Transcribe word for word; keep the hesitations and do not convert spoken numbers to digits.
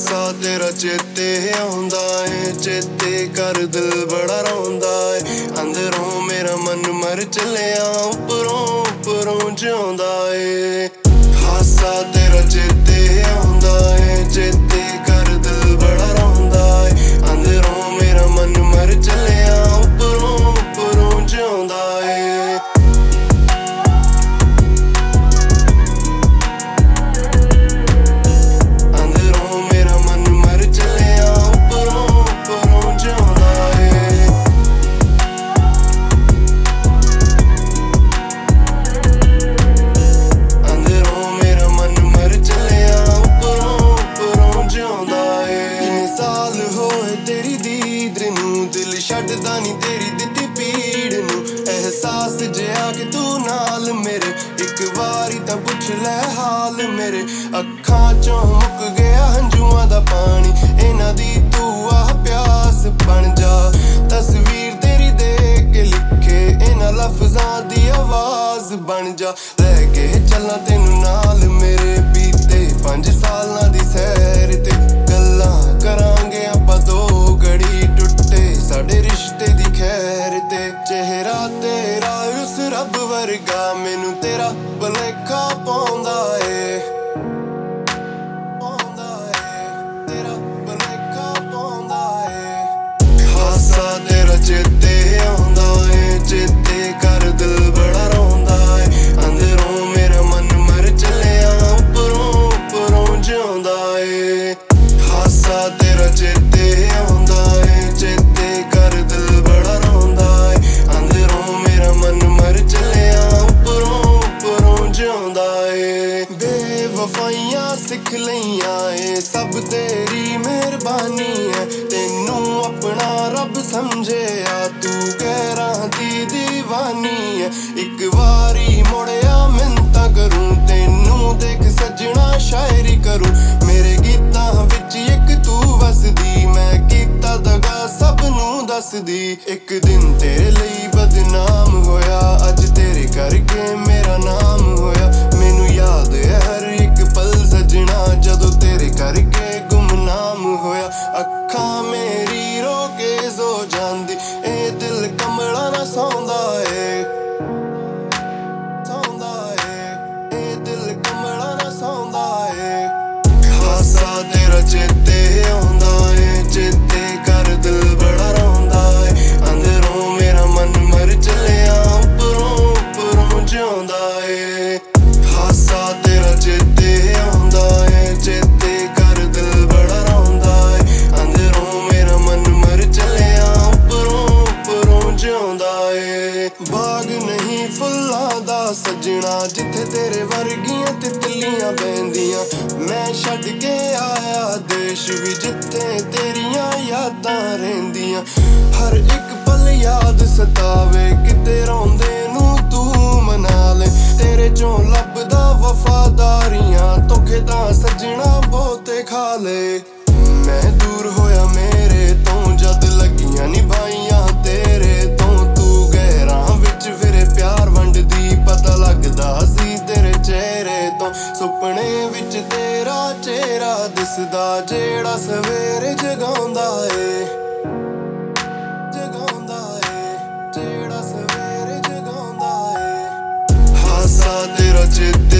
ਹਾਸਾ ਤੇਰਾ ਚੇਤੇ ਆਉਂਦਾ ਏ, ਚੇਤੇ ਕਰ ਦਿਲ ਬੜਾ ਰੋਂਦਾ ਏ। ਅੰਦਰੋਂ ਮੇਰਾ ਮਨ ਮਰ ਚੱਲਿਆ, ਉੱਪਰੋਂ ਉੱਪਰੋਂ ਜਿਉਂਦਾ ਏ। ਹਾਸਾ ਤੇਰਾ ਚੇਤੇ ਆਉਂਦਾ ਏ, ਚੇਤੇ ਕਰ ਦਿਲ ਬੜਾ ਰੋਂਦਾ ਏ। ਅੰਦਰੋਂ ਮੇਰਾ ਮਨ ਮਰ ਚੱਲਿਆ, ਉੱਪਰੋਂ ਉੱਪਰੋਂ ਜਿਉਂਦਾ ਏ। ਤੇਰੀ ਦੀਦ ਨੂੰ ਦਿਲ ਛੱਡਦਾ ਨੀ, ਤੇਰੀ ਦਿੱਤੀ ਪੀੜ ਨੂੰ ਅਹਿਸਾਸ ਜਿਹਾ ਕਿ ਤੂੰ ਨਾਲ ਮੇਰੇ। ਇੱਕ ਵਾਰੀ ਤਾਂ ਪੁੱਛ ਲੈ ਹਾਲ ਮੇਰੇ। ਅੱਖਾਂ ਚੋਂ ਮੁੱਕ ਗਿਆ ਹੰਝੂਆਂ ਦਾ ਪਾਣੀ, ਇਹਨਾਂ ਦੀ ਤੂੰ ਆਹ ਪਿਆਸ ਬਣ ਜਾ। ਤਸਵੀਰ ਤੇਰੀ ਦੇਖ ਕੇ ਲਿਖੇ ਇਹਨਾਂ ਲਫ਼ਜ਼ਾਂ ਦੀ ਆਵਾਜ਼ ਬਣ ਜਾ। ਲੈ ਕੇ ਚੱਲਾਂ ਤੈਨੂੰ ਨਾਲ ਮੇਰੇ, ਬੀਤੇ ਪੰਜ ਸਾਲਾਂ ਦੀ ਸੈਰ ਤੇ ਗੱਲਾਂ ਕਰਾਂਗੇ ਆਪਾਂ ਦੋ ਘੜੀ, ਟੁੱਟੇ ਸਾਡੇ ਰਿਸ਼ਤੇ ਦੀ ਖੈਰ ਤੇ। ਚਿਹਰਾ ਤੇਰਾ ਉਸ ਰੱਬ ਵਰਗਾ, ਮੈਨੂੰ ਤੇਰਾ ਭੁਲੇਖਾ ਪਾਉਂਦਾ ਏ, ਪਾਉਂਦਾ ਏ, ਤੇਰਾ ਭੁਲੇਖਾ ਪਾਉਂਦਾ ਏ। ਹਾਸਾ ਤੇਰਾ ਚੇਤੇ ਆਉਂਦਾ ਏ, ਚੇਤੇ ਕਰ ਦਿਲ ਬੜਾ ਰੋਂਦਾ ਏ। ਅੰਦਰੋਂ ਮੇਰਾ ਮਨ ਮਰ ਚੱਲਿਆ, ਉੱਪਰੋਂ ਉੱਪਰੋਂ ਜਿਉਂਦਾ ਏ। ਹਾਸਾ ਤੇਰਾ ਚੇਤੇ ਆਉਂਦਾ ਏ, ਚੇਤੇ ਕਰ ਦਿਲ ਬੜਾ ਰੋਂਦਾ ਏ। ਅੰਦਰੋਂ ਮੇਰਾ ਮਨ ਮਰ ਚੱਲਿਆ, ਉੱਪਰੋਂ ਉੱਪਰੋਂ ਜਿਉਂਦਾ ਏ। ਬੇਵਫਾਈਆਂ ਸਿੱਖ ਲਈਆਂ ਏ, ਸਭ ਤੇਰੀ ਮਿਹਰਬਾਨੀ ਏ। ਤੈਨੂੰ ਆਪਣਾ ਰੱਬ ਸਮਝਿਆ, ਤੂੰ ਗੈਰਾਂ ਦੀ ਦੀਵਾਨੀ ਏ। ਇੱਕ ਵਾਰੀ ਮੁੜਿਆ ਮਿੰਨਤਾਂ ਕਰੂੰ, ਤੈਨੂੰ ਦੇਖ ਸੱਜਣਾ ਸ਼ਾਇਰੀ ਕਰੂੰ। ਮੇਰੇ ਗੀਤਾਂ ਵਿੱਚ ਇੱਕ ਤੂੰ ਵਸਦੀ, ਮੈਂ ਕੀਤਾ ਦਗਾ ਸਭ ਨੂੰ ਦੱਸਦੀ। ਇੱਕ ਦਿਨ ਤੇਰੇ ਲਈ ਬਦਨਾਮ ਹੋਇਆ, ਅੱਜ ਤੇਰੇ ਕਰਕੇ ਮੇਰਾ ਨਾਮ ਹੋਇਆ। ਮੈਨੂੰ ਯਾਦ ਹੈ ਹਰ ਇੱਕ ਪਲ ਸੱਜਣਾ, ਜਦੋਂ ਤੇਰੇ ਕਰਕੇ ਗੁੰਮਨਾਮ ਹੋਇਆ। ਅੱਖਾਂ ਮੇਰੀ ਰੋ ਕੇ ਸੋ ਜਾਂਦੀ, ਇਹ ਦਿਲ ਕਮਲਾ ਨਾ ਸੌਂਦਾ ਏ, ਸੌਂਦਾ ਏ, ਇਹ ਦਿਲ ਕਮਲਾ ਨਾ ਸੌਂਦਾ ਏ। ਹਾਸਾ ਤੇਰਾ ਚੇਤੇ ਆਉਂਦਾ ਏ, ਚੇਤੇ ਕਰ ਦਿਲ ਬੜਾ ਰੋਂਦਾ ਏ। ਅੰਦਰੋਂ ਮੇਰਾ ਮਨ ਮਰ ਚੱਲਿਆ, ਉੱਪਰੋਂ ਉੱਪਰੋਂ ਜਿਉਂਦਾ ਏ। ਹਾਸਾ ਤੇਰਾ ਚੇਤੇ ਆਉਂਦਾ ਏ, ਚੇਤੇ ਕਰ ਦਿਲ ਬੜਾ ਰੋਂਦਾ ਏ। ਅੰਦਰੋਂ ਮੇਰਾ ਮਨ ਮਰ ਚੱਲਿਆ, ਉੱਪਰੋਂ ਉੱਪਰੋਂ ਜਿਉਂਦਾ ਏ। ਬਾਗ ਨਹੀਂ ਫੁੱਲਾਂ ਦਾ ਸੱਜਣਾ, ਜਿੱਥੇ ਤੇਰੇ ਵਰਗੀਆਂ ਤਿਤਲੀਆਂ ਬਹਿੰਦੀਆਂ। ਮੈਂ ਛੱਡ ਕੇ ਆਇਆ ਦੇਸ਼ ਵੀ, ਜਿੱਥੇ ਤੇਰੀਆਂ ਯਾਦਾਂ ਰਹਿੰਦੀਆਂ। ਹਰ ਇੱਕ ਪਲ ਯਾਦ ਸਤਾਵੇ, ਕਿਤੇ ਰੋਂਦੇ ਨੂੰ ਤੂੰ ਮਨਾ ਲੈ। ਤੇਰੇ ਚੋਂ ਲੱਭਦਾ ਵਫਾਦਾਰੀਆਂ, ਧੋਖੇ ਤਾਂ ਸੱਜਣਾ ਬਹੁਤੇ ਖਾ ਲਏ। ਮੈਂ ਦੂਰ ਹੋਇਆ ਮੇਰੇ ਤੋਂ, ਜਦ ਲੱਗੀਆਂ ਨਿਭਾਈਆਂ ਤੇਰੇ ਤੋਂ। ਤੂੰ ਗਹਿਰਾਂ ਵਿੱਚ ਫਿਰੇ ਪਿਆਰ ਵੰਡਦੀ, ਪਤਾ ਲੱਗਦਾ ਸੀ ਤੇਰੇ ਚਿਹਰੇ ਤੋਂ। ਸੁਪਨੇ ਵਿੱਚ ਤੇਰਾ ਚਿਹਰਾ ਦਿਸਦਾ, ਜਿਹੜਾ ਸਵੇਰੇ ਜਗਾਉਂਦਾ ਏ, ਜਗਾਉਂਦਾ ਏ, ਜਿਹੜਾ ਸਵੇਰੇ ਜਗਾਉਂਦਾ ਏ। ਹਾਸਾ ਤੇਰਾ ਚੇਤੇ